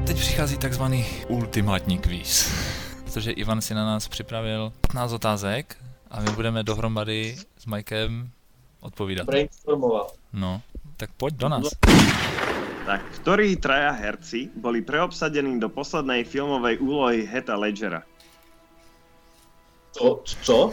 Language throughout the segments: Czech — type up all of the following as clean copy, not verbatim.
teď přichází takzvaný ultimátní kvíz. Protože Ivan si na nás připravil 15 otázek a my budeme dohromady s Mikem odpovídat. Brainstormovat. No, tak pojď do nás. Tak, ktorí traja herci boli preobsadení do poslednej filmovej úlohy Heatha Ledgera? Co?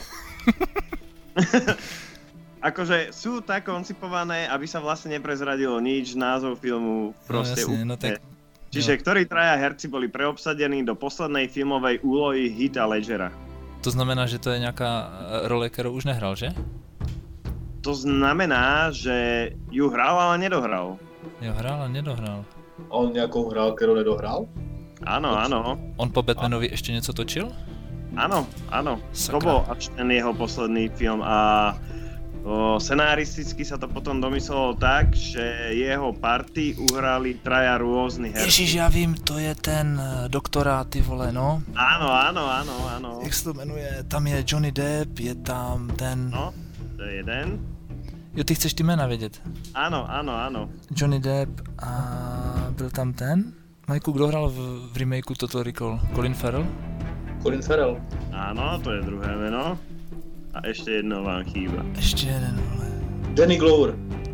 Akože sú tak koncipované, aby sa vlastne neprezradilo nič, názov filmu proste jasne, úplne. no tak, Čiže ktorí traja herci boli preobsadení do poslednej filmovej úlohy Heatha Ledgera? to znamená, že to je nějaká role, kterou už nehrál, že? To znamená, že ju hral, ale nedohral. Jo, hrál a nedohrál. On nějakou hrál, kterou nedohrál? Áno, áno. On po Batmanovi ještě něco točil? Áno, áno. Sakra. To bol až ten jeho posledný film a scenaristicky sa to potom domyslelo tak, že jeho party uhrali traja rôzni herci. Ježiš, já vím, to je ten doktorát, ty vole, no. Áno. Jak se to jmenuje? Tam je Johnny Depp, je tam ten... No, to je jeden. Jo, ty chceš ty jména vědět. Áno. Johnny Depp a byl tam ten? Majku, kdo hrál v remakeu Total Recall? Colin Farrell? Colin Farrell. Áno, to je druhé meno. A ešte jedno vám chýba. Ještě jeden, vole. Danny Glover.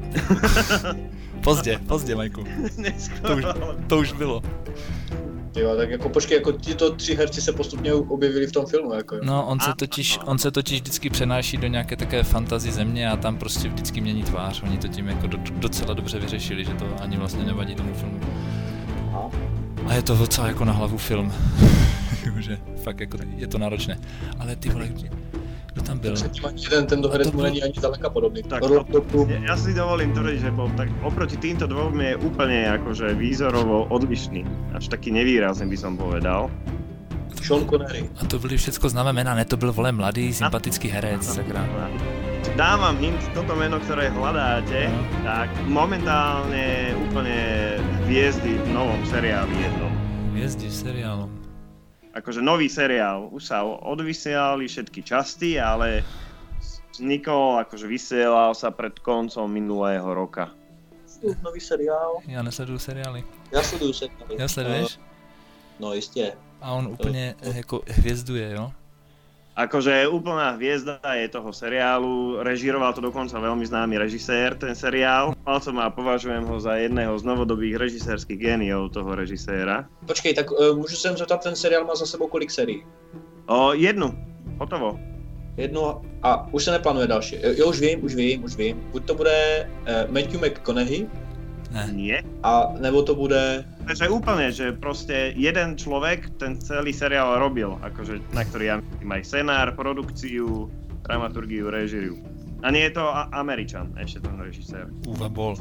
Pozdě, Majku. To už bylo. Jo, tak jako počkej, jako tyto tři herci se postupně objevili v tom filmu, jako jo. No, on se totiž vždycky přenáší do nějaké také fantasy země a tam prostě vždycky mění tvář. Oni to tím jako docela dobře vyřešili, že to ani vlastně nevadí tomu filmu. Aha. A je to docela jako na hlavu film. Že fakt jako je to náročné. Ale ty vole, kdo tam byl? Tento herec mu není ani zdaleka podobný. Tak ja si dovolím tvrdiť, že bol tak oproti týmto dvom je úplne akože výzorovo odlišný. Až taký nevýrazný by som povedal. Sean Connery. A to byly všecko známé jména, ne? To byl vole mladý, sympatický herec, sakra. Dávam hint, toto meno, ktoré hľadáte, tak momentálne úplne hviezdy v novom seriáli jednom. Hviezdy v seriálu. Akože nový seriál. Už sa odvysielali všetky časti, ale vznikol, akože vysielal sa pred koncom minulého roka. Nový seriál. Já nesleduju seriály. Já sleduju seriály. Já sleduješ? No jistě. A on úplně jako hvězduje, jo? Akože úplná hviezda je toho seriálu, režíroval to dokonca veľmi známy režisér, ten seriál. Malcom a považujem ho za jedného z novodobých režisérskych géniov toho režiséra. Počkej, tak můžu se jen zeptat, ten seriál má za sebou kolik sérií? Jednu, hotovo. Jednu a už se neplánuje další. Jo, už vím. Buď to bude Matthew McConaughey, Ne. Nie. a nebo to bude... Takže úplne, že proste jeden človek ten celý seriál robil, akože na ktorý ja myslím aj scenár, produkciu, dramaturgiu, režíriu. A nie je to Američan, ešte ten režisér. Uwe Boll.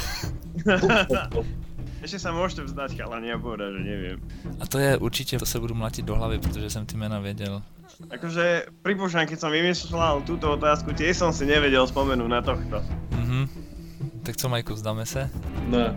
Ešte sa môžete vzdať, chalani, ja povedať, že neviem. A to je určitě, to se budu mlátit do hlavy, protože jsem ty jména věděl. Akože, pripúšťam, keď som vymýšľal túto otázku, tiež som si nevedel spomenúť na tohto. Tak co, Majku, zdáme se? Ne.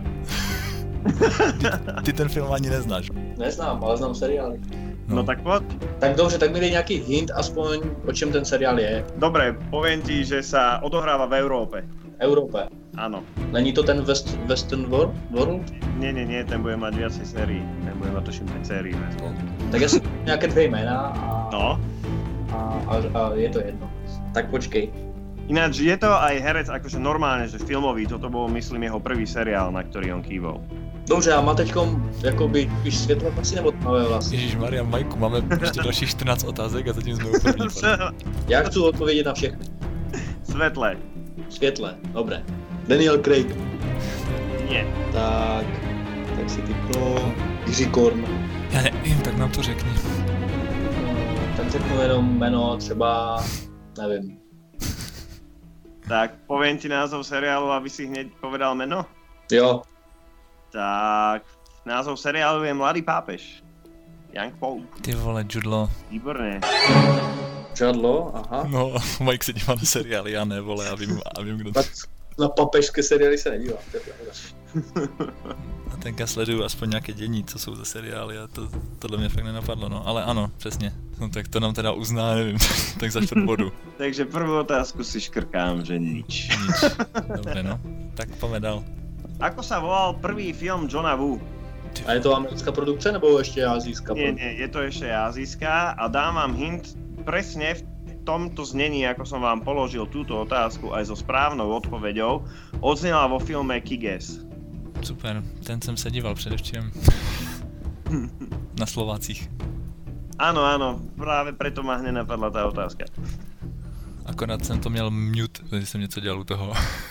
Ty ten film ani neznáš. Neznám, ale znám seriály. No tak poď. Tak dobře, tak mi dej nějaký hint aspoň, o čem ten seriál je. Dobre, poviem ti, že sa odohráva v Európe. Európe. Áno. Není to ten Western World? Nie, ten bude mať viacej sérií. Ten bude mať tuším 5 sérií. Tak já si nějaké dvě jména a, No. a je to jedno. Tak počkej. Ináč je to aj herec akože normálne, že filmový, toto bol myslím jeho prvý seriál, na ktorý on kývol. Dobře, a má teďkom jakoby spíš světlé vlasy nebo tmavé vlasy? Ježišmarja, Majku, máme ještě dalších 14 otázek a zatím jsme úplně Já chci odpovědět na všechny. Svetlé. Světlé, dobré. Daniel Craig. Nie. Tak si typnu Jiří Korn. Já nevím, tak nám to řekni. Tak řeknu jenom jméno, třeba, nevím. Tak poviem ti názov seriálu, aby si hneď povedal meno? Jo. Tak názov seriálu je Mladý pápež. Young Pope. Ty vole, Judlo. Výborné. Žadlo, aha. No, Mike se dívá na seriály, já ne, vole, a vím kdo to. Tak na papežské seriály se nedívám, to je pravda. A tenka sleduju aspoň nějaké dění, co jsou za seriály a tohle mě fakt nenapadlo, no. Ale ano, přesně. No tak to nám teda uzná, nevím, tak za čtvrtbodu. Takže prvú otázku si škrkám, že nič. Dobre, no. Tak poďme dál. Ako sa volal prvý film Johna Woo? A je to americká produkce nebo ještě azijská? Nie, je to ešte azijská a dám vám hint presne v tomto znení, ako som vám položil túto otázku aj so správnou odpoveďou, odznela vo filme Kick-Ass. Super, ten jsem se díval předevčírem. Na Slovácích. Áno, práve preto ma hneď napadla tá otázka. Akorát jsem to měl mute, když jsem něco dělal u toho.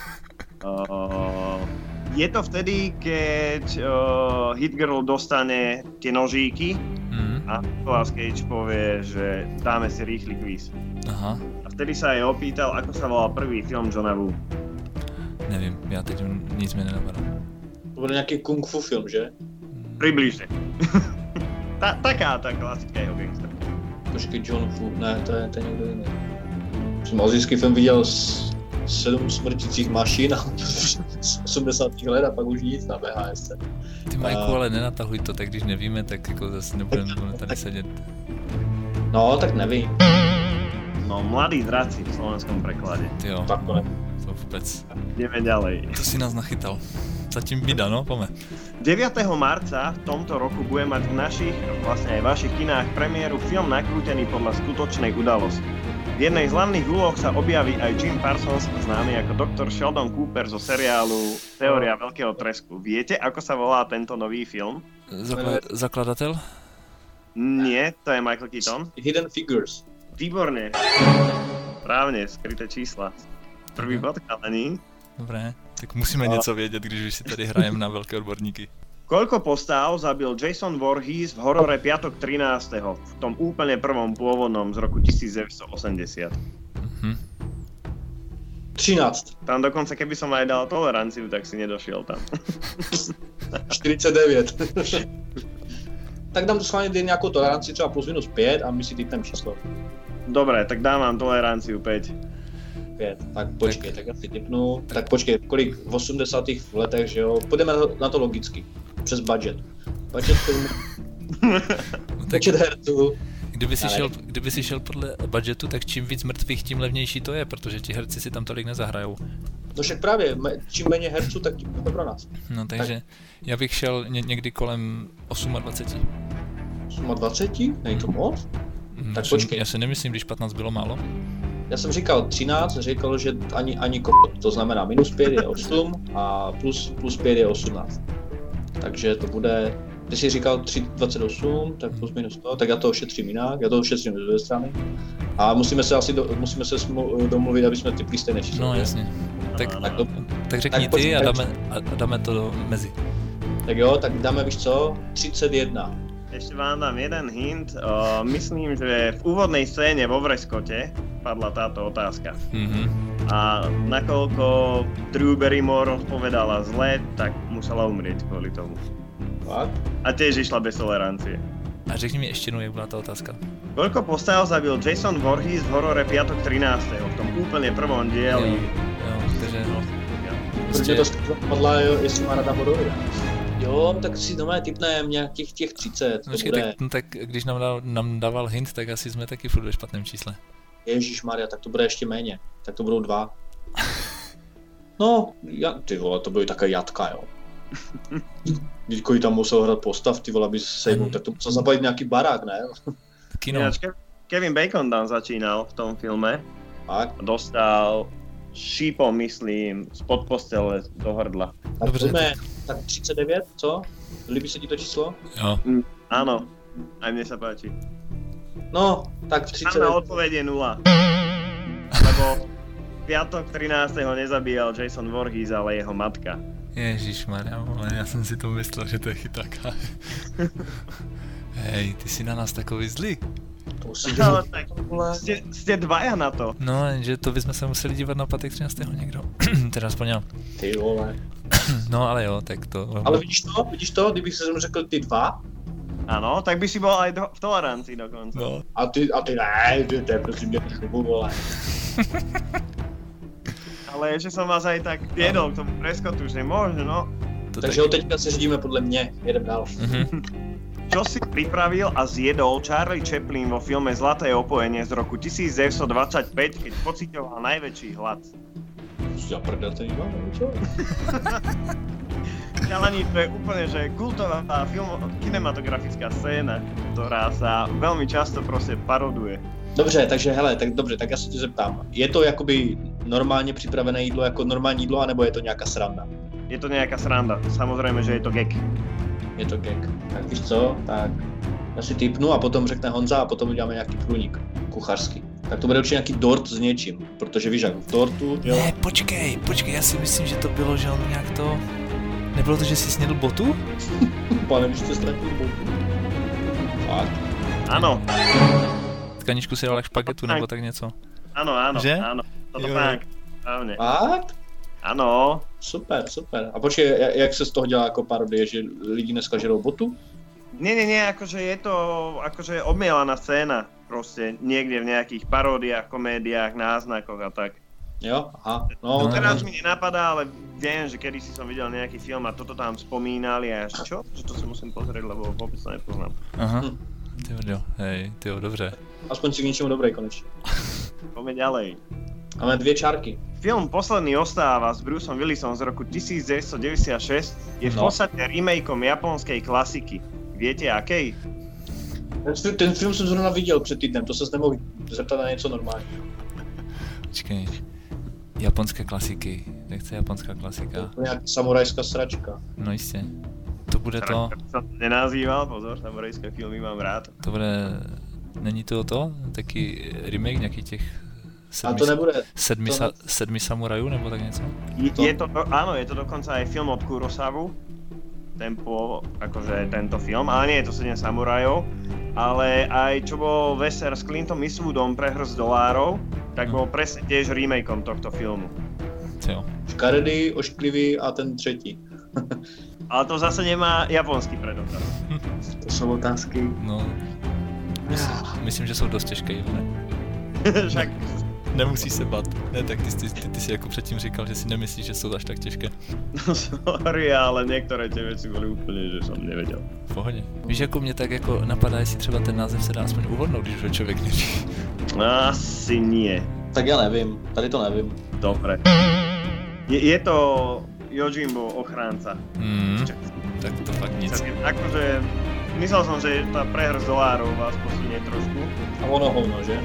Je to vtedy, keď Hit Girl dostane tie nožíky a Nicolas Cage povie, že dáme si rýchly kvíz. Aha. A vtedy sa jej opýtal, ako sa volal prvý film Johna Woo. Nevím, já teď nic mi nenapadá. To bude nějaký kung fu film, že? Približne. Taká tá klasická jeho gangster. Počkej, John Fu, ne, to je někdo jiný. Jsem azijský film viděl 7 smrtících mašin a 80. let a pak už nic na VHS. Ty Majku, ale nenatahuj to, tak když nevíme, tak jako zase nebudeme tady sedět. No, tak nevím. No, Mladí draci v slovenskom preklade. Jo, Tak to nevím. to vůbec. Ideme ďalej. To si nás nachytal. Zatím bída, no, pome. 9. marca v tomto roku bude mať v našich, vlastne aj vašich kinách premiéru film nakrútený podľa skutočnej udalosti. V jednej z hlavných úloh sa objaví aj Jim Parsons, známy ako Dr. Sheldon Cooper zo seriálu Teória veľkého tresku. Viete, ako sa volá tento nový film? Zakladatel? Nie, to je Michael Keaton. Hidden Figures. Výborne. Správne, skryté čísla. Prvý bod, chalani. Dobré, tak musíme něco vědět, když už si tady hrajeme na velké odborníky. Koľko postáv zabil Jason Voorhees v horore Piatok 13. v tom úplne prvom pôvodnom z roku 1980? 13. Tam dokonca, keby som aj dal toleranciu, tak si nedošiel tam. 49. Tak dám to schválně nějakou toleranci, třeba plus minus 5 a my si typneme číslo. Dobre, tak dávam toleranciu 5. 5. Tak počkej, tak já si typnu. Tak počkej, kolik v 80. letech, že jo? Půjdeme na to logicky. Přes budget. Budget filmu. No tak, Počet herců. kdyby si šel podle budgetu, tak čím víc mrtvých, tím levnější to je, protože ti herci si tam tolik nezahrajou. No však právě, čím méně herců, tak tím to pro nás. No takže já bych šel někdy kolem 28. 28? Není to moc? Tak počkej. Já si nemyslím, když 15 bylo málo. Já jsem říkal 13, říkal, že ani to znamená minus 5 je 8 a plus 5 je 18. Takže to bude, když jsi říkal 28, tak plus minus to, tak já to ošetřím jinak, já to ošetřím z druhé strany. A musíme se domluvit, aby jsme typli stejné číslo. No jasně. Tak řekni tak ty a dáme to mezi. Tak jo, tak dáme, víš co, 31. Ešte vám dám jeden hint. Myslím, že v úvodnej scéne vo Vreskote padla táto otázka. A nakoľko Drew Barrymore odpovedala zle, tak musela umrieť kvôli tomu. Tak? A tiež išla bez tolerancie. A řekni mi ještě jednou, jak byla ta otázka. Koľko postav zabil Jason Voorhees v horore Piatok 13. v tom úplne prvom dieli? Jo, takže Protože to spadla, jestli má rada horory. Jo, tak si doma typneme nějakých těch 30. Počkej, tak když nám dával hint, tak asi jsme taky furt ve špatném čísle. Ježišmarja, tak to bude ještě méně. Tak to budou 2. No, ty vole, to byly také jatka, jo. Když kolik tam musel hrát postav, ty vole, aby se sejmul, tak to musel zabalit nějaký barák, ne? Kino. Kevin Bacon tam začínal v tom filme. Tak. Dostal šípom, myslím, spod postele do hrdla. Tak tak 39, co? Líbí se ti to číslo? Jo. Áno, aj mne sa páči. No, tak 39. Správna odpoveď je 0. Lebo Piatok 13. nezabíjal Jason Voorhees, ale jeho matka. Ježišmarja, já jsem si to myslel, že to je chytáka. Hej, ty jsi na nás takový zlý. Ale tak ste dvaja na to. No, že to bychom se museli dívat na pátek 13. někdo. Teda aspoň já. Ty vole. No ale jo, tak to... Ale vidíš to, kdybych se řekl ty 2? Áno, tak by si bol aj v tolerancii dokonca. No. A ty ne, to je prosím mě trochu, vole. Ale že som vás aj tak viedol k tomu preskotu, že možno. Takže ho teďka se řídíme podle mě, jedem dál. Čo si pripravil a zjedol Charlie Chaplin vo filme Zlaté opojenie z roku 1925, keď pociťoval najväčší hlad? Ja prdel, to nemám, čo? Chalani, to je úplne, že kultová kinematografická scéna, ktorá sa veľmi často proste paroduje. Dobře, tak já se tě zeptám. Je to jakoby normálně připravené jídlo jako normální jídlo, anebo je to nějaká sranda? Je to nejaká sranda, samozrejme, že je to gag. Je to gag. Tak víš co, tak já si tipnu a potom řekne Honza a potom uděláme nějaký průnik kuchařský. Tak to bude určitě nějaký dort s něčím, protože víš jak v dortu, jo. Ne, počkej, já si myslím, že to bylo, že on nějak to... Nebylo to, že jsi snědl botu? Pane, když jste ztratil botu. Fakt. Áno. Tkaničku si dal jak špagetu nebo tak něco. Áno, že? áno. Toto Jo. fakt. Správne. Fakt? Áno. Super. A počkej, jak se z toho dělá jako parodie, že lidi dneska žerou botu? Nie, akože je to akože obmielaná scéna. Proste niekde v nejakých paródiách, komédiách, náznakoch a tak. Jo, aha. No, Teraz mi nenapadá, ale viem, že kedysi som videl nejaký film a toto tam spomínali a ja, že čo? Že to si musím pozrieť, lebo vôbec to nepoznám. Aha. Tyjo, hej, dobře. aspoň si k ničemu dobrý konečně. Poďme ďalej. Máme 2 čárky. Film Posledný ostáva s Bruceom Willisom z roku 1996 je v podstate remakeom japonskej klasiky. Viete akej? Ten film jsem zrovna viděl před týdnem, to se nemohl zeptat na něco normálně. Počkej, japonské klasiky, nechce japonská klasika. To je nějaká samurajská sračka. No jistě. To bude to... Som nenazýval, pozor, samurajské filmy mám rád. To bude... Není to taky remake nějakých těch... A to nebude... Sedmi samurajů nebo tak něco? Áno, je to dokonca aj film od Kurosawu. Akože tento film, ale nie je to 7 samurajov, ale aj čo bol Weser s Clintom Eastwoodom pre $100, tak bol presne tiež remakeom tohto filmu. Jo. Škaredý, ošklivý a ten třetí. Ale to zase nemá japonský predoklad. To jsou otázky. No, myslím, že jsou dost těžké, ne? Však... Nemusíš se bát. Ne, tak ty si jako předtím říkal, že si nemyslíš, že jsou až tak těžké. No sorry, ale některé ty věci byly úplně, že jsem nevěděl. V pohodě. Víš, jako mě tak jako napadá, jestli třeba ten název se dá aspoň uhodnout, když ho člověk neví. Asi nie. Tak já nevím, tady to nevím. Dobre. Je to Yojimbo ochránca. Tak to fakt nic. Akože, myslel som, že tá prehra $100 vás posunie trošku. A ono hovno, že?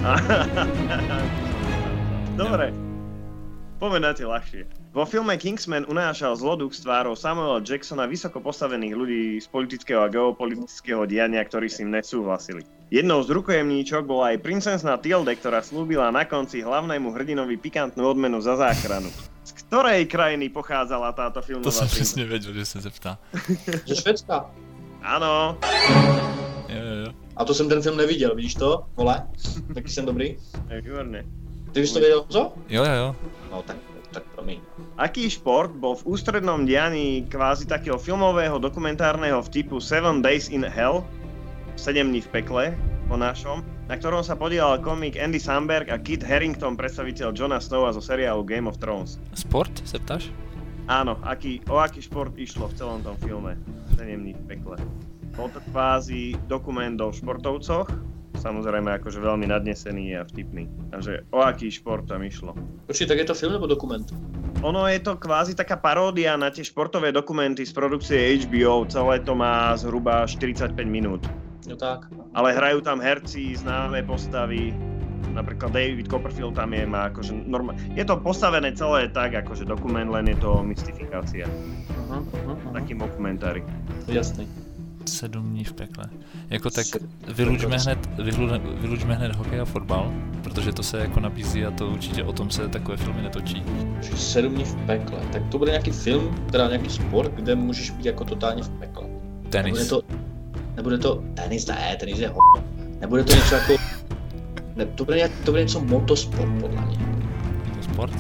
Dobre. Povedať ľahšie. Vo filme Kingsman unášal zloduch s tvárou Samuela Jacksona vysoko postavených ľudí z politického a geopolitického diania, ktorí s ním nesúhlasili. Jednou z rukojemníčok bola aj princezna Tilde, ktorá slúbila na konci hlavnému hrdinovi pikantnú odmenu za záchranu. Z ktorej krajiny pochádzala táto filmová? To jsem přesně věděl, že se zeptá. Ze Švédska. Áno. Jo. A to jsem ten film neviděl, vidíš to? Vole? Taky jsem dobrý. Výborne. Ty jsi to věděl, co? Jo. No tak promiň. Aký šport bol v ústrednom dianí kvázi takého filmového dokumentárneho vtipu 7 Days in Hell, 7 dní v pekle po našom, na ktorom sa podielal komik Andy Samberg a Kit Harington, predstaviteľ Jona Snowa zo seriálu Game of Thrones. Sport, se ptáš? Áno, o aký šport išlo v celom tom filme 7 dní v pekle. Bol to kvázi dokument o športovcoch, samozrejme akože veľmi nadnesený a vtipný. Takže o aký šport tam išlo? Počkej, tak je to film nebo dokument? Ono je to kvázi taká paródia na tie športové dokumenty z produkcie HBO, celé to má zhruba 45 minút. No tak. Ale hrajú tam herci, známe postavy, napríklad David Copperfield tam má akože je to postavené celé tak, akože dokument, len je to mystifikácia. Taký dokumentári. Jasný. 7 dní v pekle. Jako tak vylučme hned hokej a fotbal, protože to se jako nabízí a to určitě o tom se takové filmy netočí. 7 dní v pekle. Tak to bude nějaký film, teda nějaký sport, kde můžeš být jako totálně v pekle. Tenis. Nebude to tenis, ne, tenis je ho. Nebude to něco jako... Ne, to bude něco motosport podle mě. Motosport?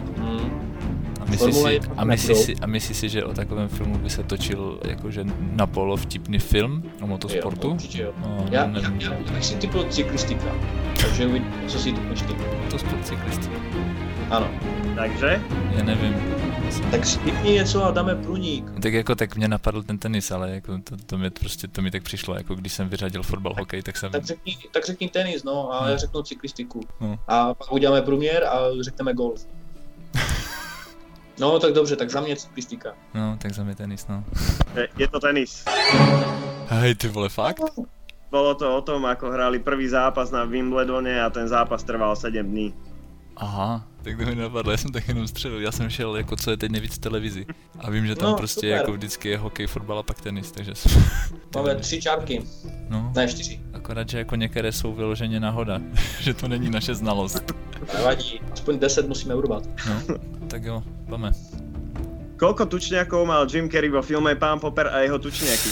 A myslíš si, že o takovém filmu by se točil jakože na polo vtipný film o motosportu? Jo, určitě jo. Já bych si typl cyklistika, takže uvidím, co si typneš ty. Motosport, cyklistika. Ano. Takže? Já nevím. Tak si typni něco a dáme průnik. Tak mě napadl ten tenis, ale jako to mi tak přišlo, jako když jsem vyřadil fotbal, hokej, tak jsem... Tak řekni tenis, no, a já řeknu cyklistiku. A pak uděláme průměr a řekneme golf. No tak dobře, tak za mě cyklistika. No, tak za mě tenis, no. Je to tenis. Hej, ty vole, fakt? Bolo to o tom, ako hrali prvý zápas na Wimbledone a ten zápas trval 7 dní. Aha, tak to mi napadlo, já jsem tak jenom střelil, já jsem šel jako co je teď nejvíc v televizi. A vím, že tam No, prostě super. jako vždycky je hokej, fotbal a pak tenis, takže... Máme 3 čárky, No, ne 4. akorát, že jako některé jsou vyloženě náhoda, že to není naše znalost. Nevadí, aspoň 10 musíme urvat. No, tak jo, pojďme. Koľko tučňakov mal Jim Carrey vo filme Pán Popper a jeho tučňaky?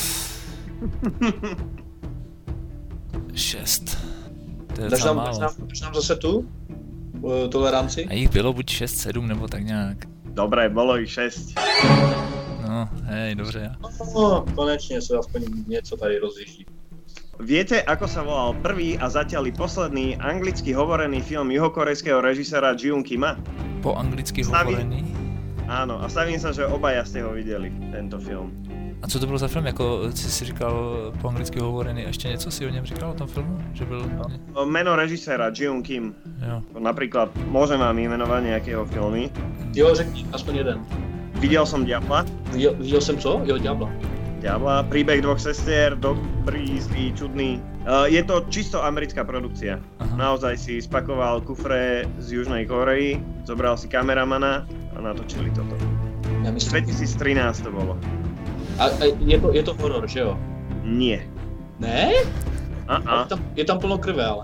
6. To je Dáš docela nám málo. zase tu toleranci? A jich bylo buď 6, 7 nebo tak nějak. Dobre, bolo ich 6. No, hej, dobře. No, konečne sa aspoň niečo tady rozjíždí. Viete, ako sa volal prvý a zatiaľ i posledný anglicky hovorený film juhokorejského režiséra Jiung Kima? Po anglicky Staví- hovorený. Áno, a stavím sa, že obaja ste ho videli, tento film. A co to bylo za film? Jako jsi si říkal po anglicky hovorený, a ještě něco si o něm říkal o tom filmu? Že byl... Meno režiséra Jiung Kim. Jo. Napríklad, môžem vám vymenovať nejakého filmy. Jo, řekni aspoň jeden. Videl som Diabla. Viděl jsem co? Jo, Diabla. Diabla, príbeh dvoch sestier, dobrý, zlý, čudný. Je to čisto americká produkcia. Aha. Naozaj si spakoval kufre z Južnej Korei, zobral si kameramana a natočili toto. Já myslím, 2013 to bolo. a je to horor, že jo? Nie. Ne? A. Je tam plno krve, ale.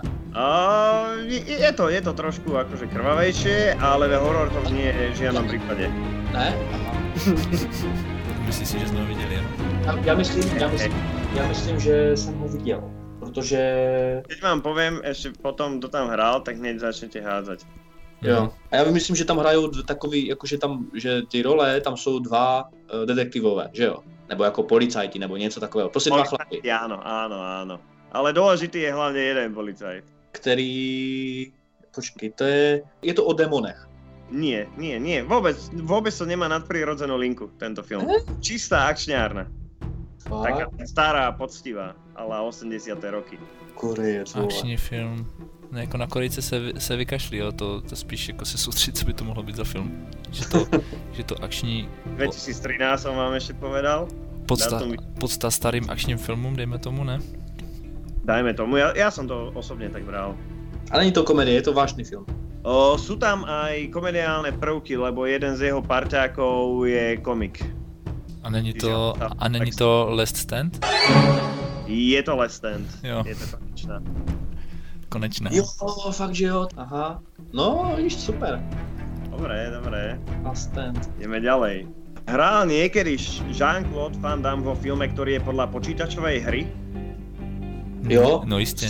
Je to trošku akože krvavejšie, ale horor to nie je v žiadnom prípade. Ne? Aha. Myslíš si, že jsme ho viděli, jo? Já myslím, že jsem ho viděl, protože... Keď vám poviem ešte potom, kto tam hral, tak hneď začnete hádzať. Jo. A já myslím, že tam hrajou takový, jakože tam, že ty role, tam jsou dva detektivové, že jo? Nebo jako policajti, nebo něco takového. Prostě dva chlapy. Áno. Ale dôležitý je hlavne jeden policajt. Který... Počkej, je to o démonech. Nie. Vôbec to nemá nadprirodzenú linku, tento film. Čistá akčňárna. Taká Fakt? stará, poctivá, ale 80. roky. Koreje, vole. Akční film. No, jako na Korejce se vykašlí, jo, to spíš jako se soustředit, co by to mohlo být za film. Že to akční 2013 som vám ešte povedal. podsta starým akčním filmům, dejme tomu, ne? Dajme tomu, ja som to osobne tak bral. A není to komedie, je to vážný film. Sú tam aj komediálne prvky, lebo jeden z jeho parťákov je komik. A není to Last Stand? Je to Last Stand. Jo. Je to konečná. Konečné. Jo, fakt, že jo. Aha. No, víš, super. Dobre. Astent. Ideme ďalej. Hral niekedy Jean-Claude Van Damme vo filme, ktorý je podľa počítačovej hry? Jo. No jistě.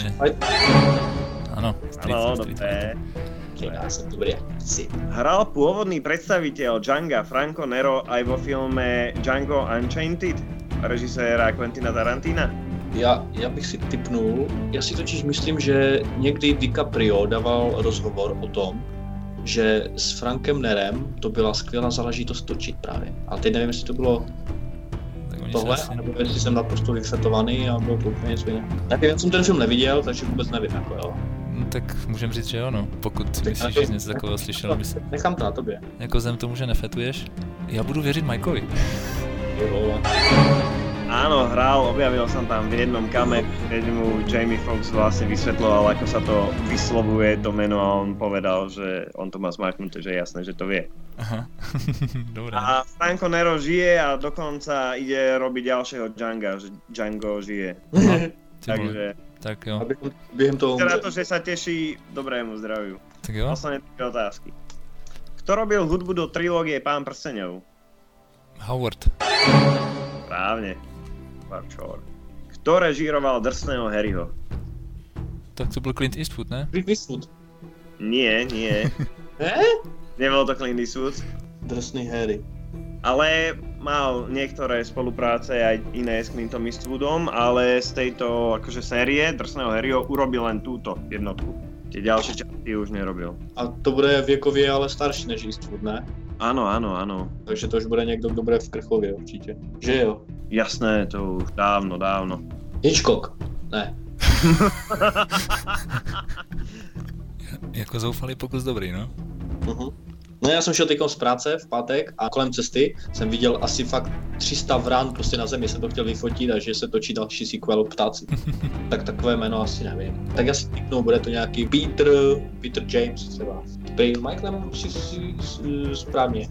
Ano, Áno, dobre. Já jsem dobrý. Si. Hral pôvodný predstaviteľ Django Franco Nero aj vo filme Django Unchained režiséra Quentina Tarantina? Já bych si tipnul, já si totiž myslím, že někdy DiCaprio dával rozhovor o tom, že s Frankem Nerem to byla skvělá záležitost točit právě. A teď nevím, jestli to bylo tohle, nebo jestli jsem naprosto vyfetovaný a bylo to úplně něco jiného. Nevím, já jsem ten film neviděl, takže vůbec nevím, jako jo. No, tak můžem říct, že jo, no. Pokud myslíš, že něco takového slyšel, by se... Nechám to na tobě. Jako zem tomu, že nefetuješ? Já budu věřit Mikeovi. Jo. Áno, hral, objavil som tam v jednom kame, keď mu Jamie Foxx vlastne vysvetloval, ako sa to vyslovuje to meno a on povedal, že on to má zmáknuté, že je jasné, že to vie. Aha, dobré. A Franco Nero žije a dokonca ide robiť ďalšieho Djanga, že Django žije. Takže tak jo. Během toho teda to, že sa teší dobrému zdraviu. Tak jo. Posledné také otázky. Kto robil hudbu do trilógie Pán prsteňov? Howard. Správne. Barčor. Kto režíroval Drsného Harryho? Tak to byl Clint Eastwood, ne? Clint Eastwood. Nie. Nebol to Clint Eastwood. Drsný Harry. Ale mal niektoré spolupráce aj iné s Clintom Eastwoodom, ale z tejto akože série Drsného Harryho urobil len túto jednotku. Tie ďalšie časti už nerobil. A to bude věkově ale starší než Eastwood, ne? Áno. Takže to už bude někdo, kdo bude v Krchově určitě. Že jo? Jasné, to už dávno. Hitchcock. Ne. Jako zoufalý pokus dobrý, no. No já jsem šel teďkom z práce v pátek a kolem cesty jsem viděl asi fakt 300 vrán prostě na zemi, jsem to chtěl vyfotit a že se točí další sequel Ptáci. Tak takové jméno asi nevím. Tak já si typnu, bude to nějaký Peter James třeba. Prý Michaelem si správně.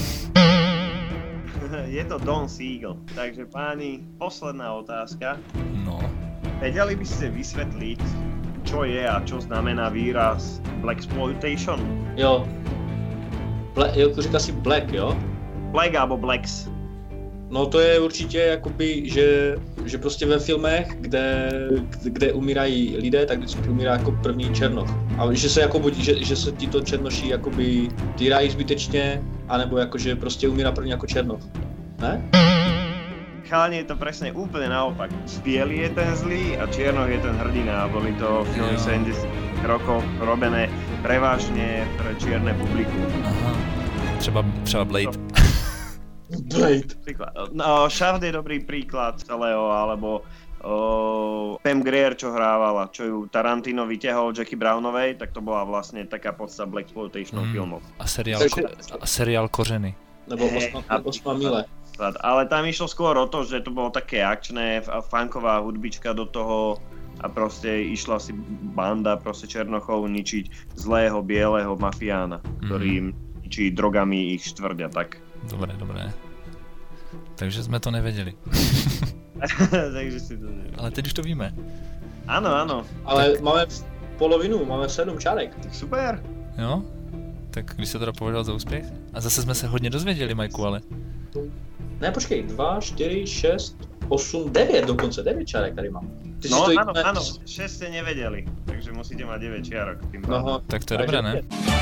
Je to Don Siegel. Takže páni, posledná otázka. No. Vedeli by ste vysvetliť, čo je a čo znamená výraz Blaxploitation? Jo. Jo, říká si Black, jo? Black alebo Blacks? No to je určitě jakoby, že prostě ve filmech, kde umírají lidé, tak vždycky umírá jako první černoch. A že se jako že se tito černoši jakoby týrají zbytečně, anebo jakože prostě umírá první jako černoch. Ne? Chalani, je to presne úplne naopak. Bielý je ten zlý a čiernoch je ten hrdina. Boli to filmy 70 rokov robené prevažne pre čierne publikum. Aha. Třeba Blade. Blade. No, Shaft je dobrý príklad celého, alebo Pam Grier, čo hrávala, čo ju Tarantino vyťahol Jackie Brownovej, tak to bola vlastne taká podsta blaxploitation filmov. A seriál Kořeny. Nebo Osma Mile. Ale tam išlo skôr o to, že to bolo také akčné, funková hudbička do toho a proste išla si banda proste černochov ničiť zlého bieleho mafiána, ktorý im ničí drogami ich štvrť a tak. Dobré. Takže jsme to nevěděli. Takže si to nevěděli. Ale teď už to víme. Áno. Ale máme polovinu, máme 7 čárek. Tak super. Jo? Tak když se teda považoval za úspěch? A zase jsme se hodně dozvěděli, Majku, ale... Ne, počkej, 2, 4, 6, 8, 9 dokonce, 9 čárek tady mám. Ty no áno, 6 ste nevedeli, takže musíte mať 9 čiarok. No, tak to je dobré, ne?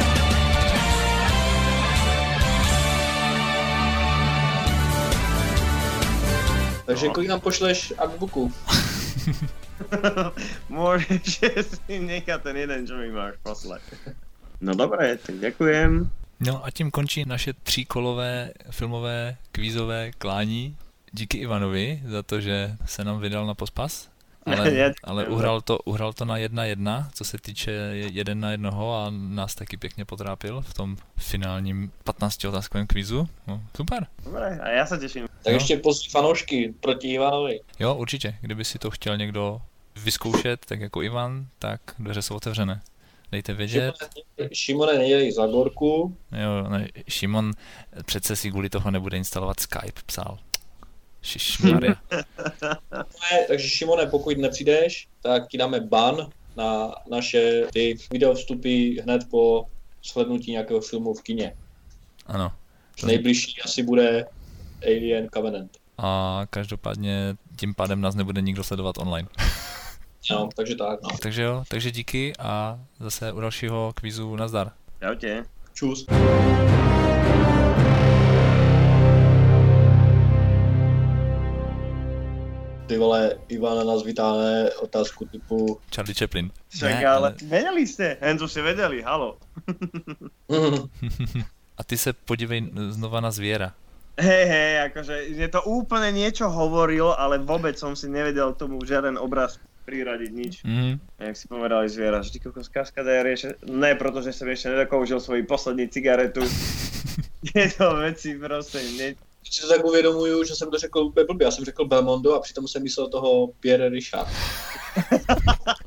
Takže kolik nám pošleš artbooku? Môžeš si nechať ten jeden, čo mi máš poslať. No dobré, tak ďakujem. No a tím končí naše tříkolové filmové kvízové klání. Díky Ivanovi za to, že se nám vydal na pospas. Ale uhrál to na 1-1, co se týče 1-1 a nás taky pěkně potrápil v tom finálním 15-otázkovém kvízu. No, super. Dobre, a já se těším. Tak ještě pozví fanoušky proti Ivanovi. Jo, určitě. Kdyby si to chtěl někdo vyzkoušet, tak jako Ivan, tak dveře jsou otevřené. Dejte vědět. Šimone, nedělej Zagorku. Jo, ne, Šimon přece si kvůli toho nebude instalovat Skype, psal. Šišmarja. Takže Šimone, pokud nepřijdeš, tak ti dáme ban na naše ty videovstupy hned po shlednutí nějakého filmu v kině. Ano. Nejbližší asi bude Alien Covenant. A každopádně tím pádem nás nebude nikdo sledovat online. No, takže tak, no. Takže jo, takže díky a zase u dalšího kvízu nazdar. Čaute. Čus. Ty vole, Ivana nás vytáhne otázku typu... Charlie Chaplin. Však ale vedeli ste, henco ste vedeli, halo. A ty se podívej znova na zviera. Hej, akože je to úplne niečo hovoril, ale vôbec som si nevedel tomu žiaden obraz priradiť nič. Jak si povedali zviera, že ty kokos kaskadér je... Ne, protože som ešte nedokoužil svoji poslední cigaretu. Tieto veci proste Si to tak uvědomuju, že jsem to řekl úplně blbě. Já jsem řekl Belmondo a přitom jsem myslel toho Pierre Richard.